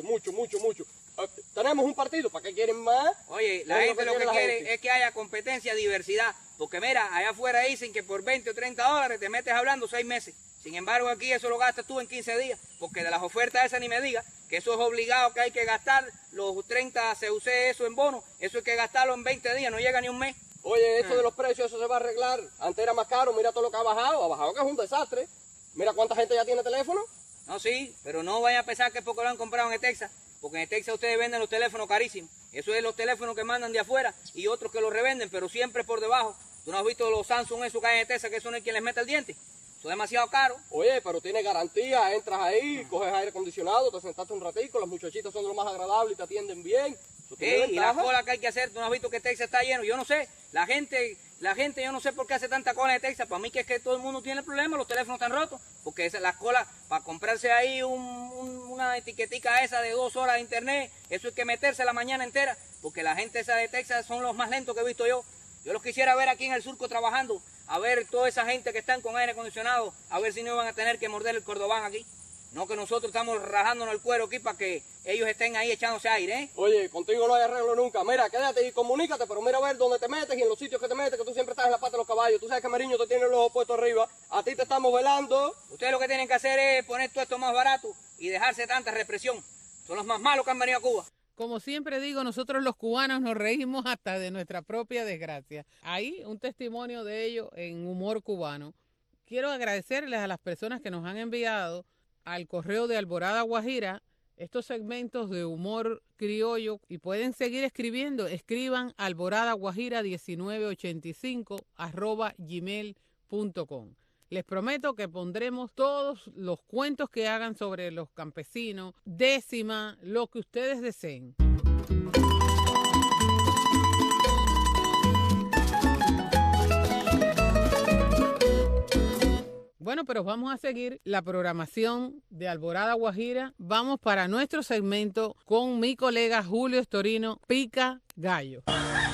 Tenemos un partido, ¿para qué quieren más? Oye, la gente lo que quiere es que haya competencia, diversidad, porque mira, allá afuera dicen que por 20 o 30 dólares te metes hablando 6 meses. Sin embargo, aquí eso lo gastas tú en 15 días, porque de las ofertas esas ni me digas, que eso es obligado, que hay que gastar los 30 CUC, eso en bono, eso hay que gastarlo en 20 días, no llega ni un mes. Oye, eso de los precios, eso se va a arreglar. Antes era más caro, mira todo lo que ha bajado que es un desastre. Mira cuánta gente ya tiene teléfono. No, sí, pero no vayan a pensar que es porque lo han comprado en Texas, porque en Texas ustedes venden los teléfonos carísimos. Eso es los teléfonos que mandan de afuera y otros que los revenden, pero siempre por debajo. ¿Tú no has visto los Samsung esos que hay en Texas, que eso no es quien les mete el diente? Eso es demasiado caro. Oye, pero tiene garantía, entras ahí, coges aire acondicionado, te sentaste un ratico, las muchachitas son lo más agradables y te atienden bien. Y la cola que hay que hacer, ¿tú no has visto que Texas está lleno? Yo no sé, la gente yo no sé por qué hace tanta cola en Texas. Para mí que es que todo el mundo tiene el problema, los teléfonos están rotos, porque las colas, para comprarse ahí una etiquetica esa de 2 horas de internet, eso hay que meterse la mañana entera, porque la gente esa de Texas son los más lentos que he visto yo. Yo los quisiera ver aquí en el surco trabajando, a ver toda esa gente que están con aire acondicionado, a ver si no van a tener que morder el cordobán aquí. No que nosotros estamos rajándonos el cuero aquí para que ellos estén ahí echándose aire, ¿eh? Oye, contigo no hay arreglo nunca. Mira, quédate y comunícate, pero mira a ver dónde te metes y en los sitios que te metes, que tú siempre estás en la pata de los caballos. Tú sabes que Mariño te tiene los ojos puestos arriba. A ti te estamos velando. Usted ustedes lo que tienen que hacer es poner todo esto más barato y dejarse tanta represión. Son los más malos que han venido a Cuba. Como siempre digo, nosotros los cubanos nos reímos hasta de nuestra propia desgracia. Ahí un testimonio de ello en Humor Cubano. Quiero agradecerles a las personas que nos han enviado al correo de Alborada Guajira estos segmentos de humor criollo y pueden seguir escribiendo. Escriban alboradaguajira1985@gmail.com. Les prometo que pondremos todos los cuentos que hagan sobre los campesinos, décima, lo que ustedes deseen. Bueno, pero vamos a seguir la programación de Alborada Guajira. Vamos para nuestro segmento con mi colega Julio Estorino, Pica Gallo.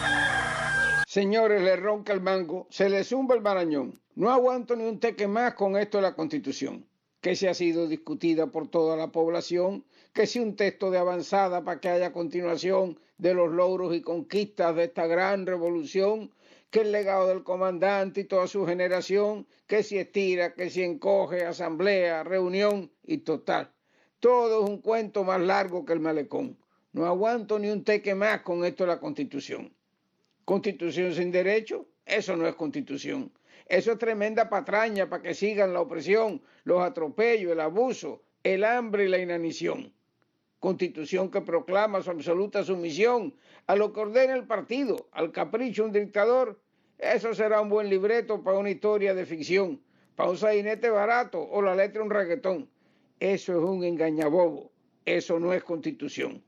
Señores, le ronca el mango, se le zumba el marañón. No aguanto ni un teque más con esto de la Constitución, que se ha sido discutida por toda la población, que si un texto de avanzada para que haya continuación de los logros y conquistas de esta gran revolución, que el legado del comandante y toda su generación, que si estira, que si encoge, asamblea, reunión y total. Todo es un cuento más largo que el malecón. No aguanto ni un teque más con esto de la Constitución. ¿Constitución sin derecho? Eso no es Constitución. Eso es tremenda patraña para que sigan la opresión, los atropellos, el abuso, el hambre y la inanición. Constitución que proclama su absoluta sumisión a lo que ordena el partido, al capricho de un dictador. Eso será un buen libreto para una historia de ficción, para un sainete barato o la letra de un reggaetón. Eso es un engañabobo. Eso no es Constitución.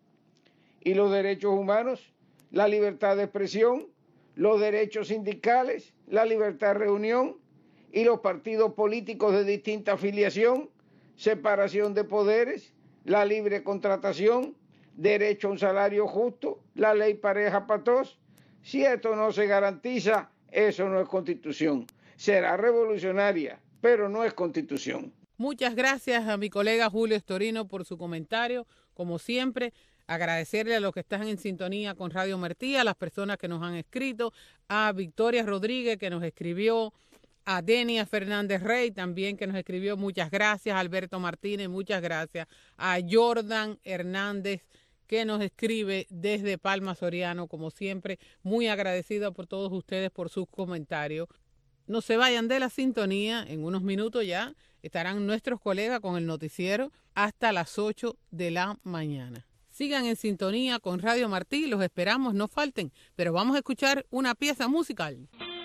¿Y los derechos humanos? La libertad de expresión, los derechos sindicales, la libertad de reunión y los partidos políticos de distinta afiliación, separación de poderes, la libre contratación, derecho a un salario justo, la ley pareja para todos. Si esto no se garantiza, eso no es Constitución. Será revolucionaria, pero no es Constitución. Muchas gracias a mi colega Julio Estorino por su comentario. Como siempre, agradecerle a los que están en sintonía con Radio Martí, a las personas que nos han escrito, a Victoria Rodríguez que nos escribió, a Denia Fernández Rey también que nos escribió, muchas gracias, a Alberto Martínez, muchas gracias, a Jordan Hernández que nos escribe desde Palma Soriano, como siempre, muy agradecida por todos ustedes por sus comentarios. No se vayan de la sintonía, en unos minutos ya estarán nuestros colegas con el noticiero hasta las 8 de la mañana. Sigan en sintonía con Radio Martí, los esperamos, no falten, pero vamos a escuchar una pieza musical.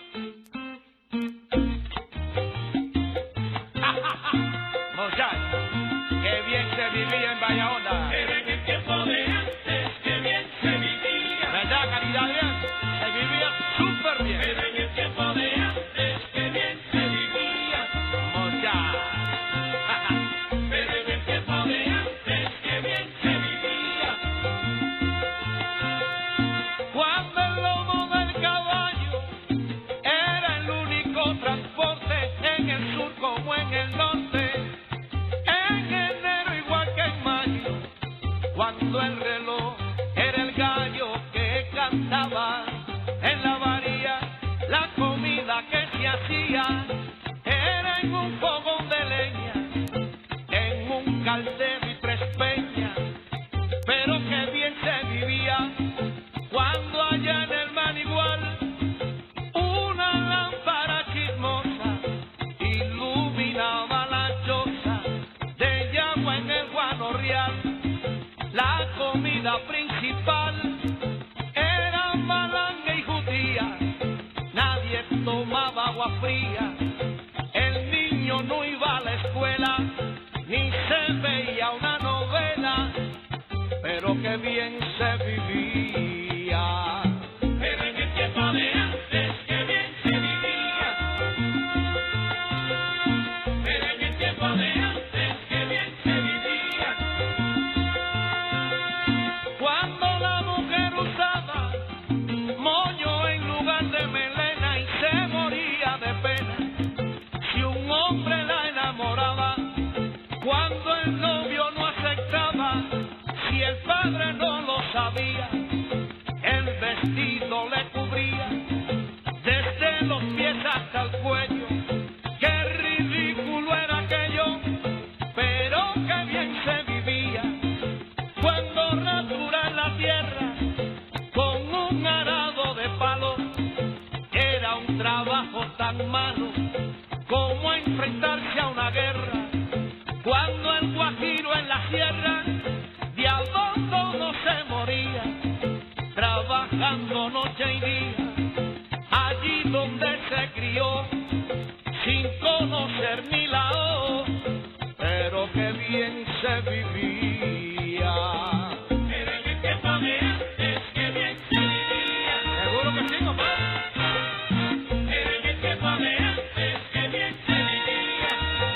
Muchachos, qué bien se vivía en Bayahonda. Era en el tiempo de antes, qué bien se vivía. ¿Verdad, calidad bien? Se vivía súper bien. Era en el tiempo de antes, qué bien se vivía. Muchachos. Pero en el tiempo de antes, qué bien se vivía. Cuando el lomo del caballo era el único transporte en el sur como en el norte. Cuando el reloj era el gallo que cantaba en la bahía, la comida que se hacía era en un fogón de leña, en un caldero y 3 peñas, pero que bien se vivía cuando allá en el Manigual una lámpara chismosa iluminaba la choza de Yagua en el Guano Real. La comida principal era malanga y judía, nadie tomaba agua fría, el niño no iba a la escuela, ni se veía una novela, pero qué bien se vivía. Pero en el tiempo de antes, qué bien se vivía. Pero en el tiempo de antes, qué bien se vivía. Cuando la mujer usaba moño en lugar de melena y se moría de pena si un hombre la enamoraba, cuando el novio no aceptaba, si el padre no lo sabía, el vestido le cubría desde los pies hasta el cuello. Qué ridículo era aquello dan mano, cómo enfrentarse a una guerra, cuando el guajiro en la sierra de abandono se moría, trabajando noche y día, allí donde se crió, sin conocer ni la O, pero que bien se vivía. Pero en el tiempo de antes, que bien se vivía. Seguro que sí, compadre. Pero en el tiempo de antes, que bien se vivía.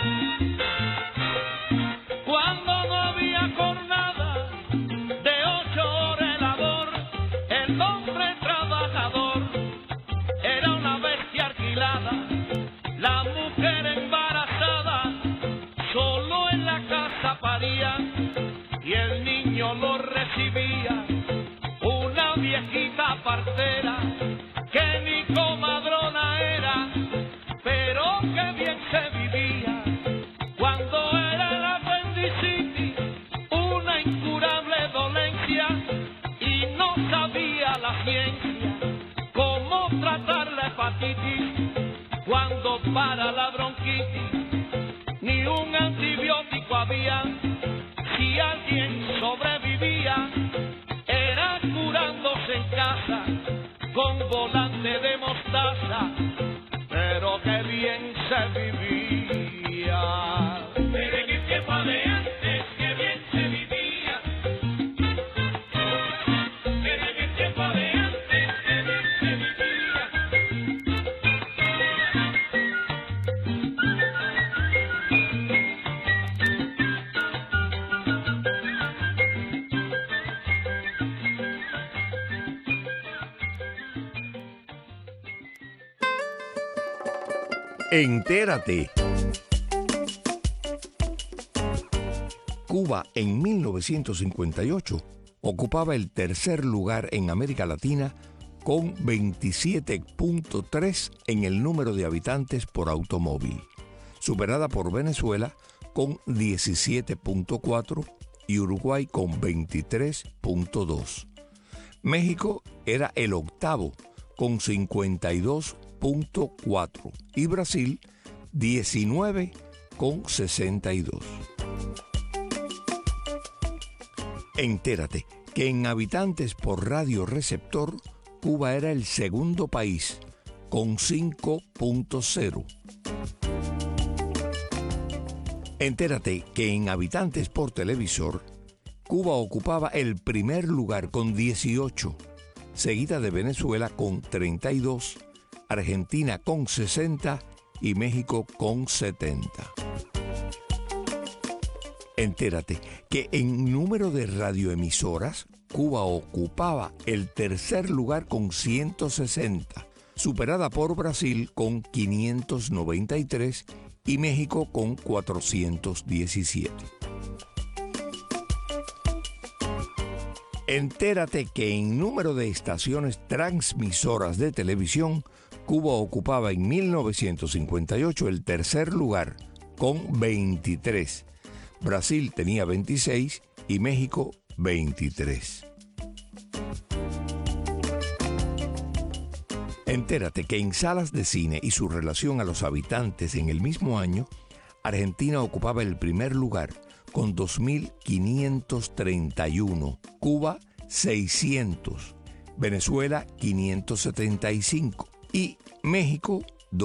Cuando no había jornada de 8 horas de labor, el hombre trabajador era una bestia alquilada, la mujer embarazada solo en la casa paría y el niño lo recibía una viejita partera que ni comadrona era, pero que bien se vivía cuando era el apendicitis una incurable dolencia y no sabía la ciencia cómo tratar la hepatitis cuando para la bronquitis ni un antibiótico había. Si alguien sobrevivía era curándose en casa con volante de mostaza, pero que bien se vivía. Pero en el tiempo de antes, que bien se vivía. Pero en el tiempo de antes, que bien se vivía. Entérate. Cuba en 1958 ocupaba el tercer lugar en América Latina con 27.3 en el número de habitantes por automóvil, superada por Venezuela con 17.4 y Uruguay con 23.2. México era el octavo con 52.4 y Brasil 19 con 62. Entérate que en habitantes por radioreceptor, Cuba era el segundo país con 5.0. Entérate que en habitantes por televisor, Cuba ocupaba el primer lugar con 18, seguida de Venezuela con 32, Argentina con 60 y México con 70. Entérate que en número de radioemisoras, Cuba ocupaba el tercer lugar con 160, superada por Brasil con 593 y México con 417. Entérate que en número de estaciones transmisoras de televisión, Cuba ocupaba en 1958 el tercer lugar con 23. Brasil tenía 26 y México 23. Entérate que en salas de cine y su relación a los habitantes en el mismo año, Argentina ocupaba el primer lugar con 2.531, Cuba 600, Venezuela 575 y México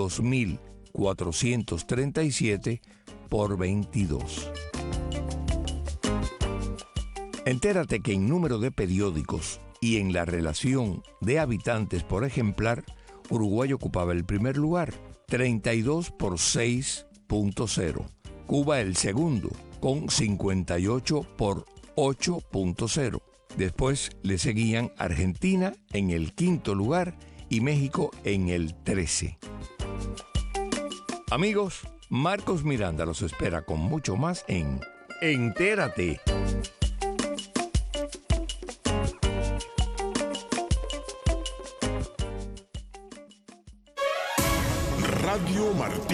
2.437 por 22. Entérate que en número de periódicos y en la relación de habitantes por ejemplar, Uruguay ocupaba el primer lugar, 32 por 6.0. Cuba el segundo, con 58 por 8.0. Después le seguían Argentina en el quinto lugar y México en el 13. Amigos, Marcos Miranda los espera con mucho más en Entérate. Radio Martí.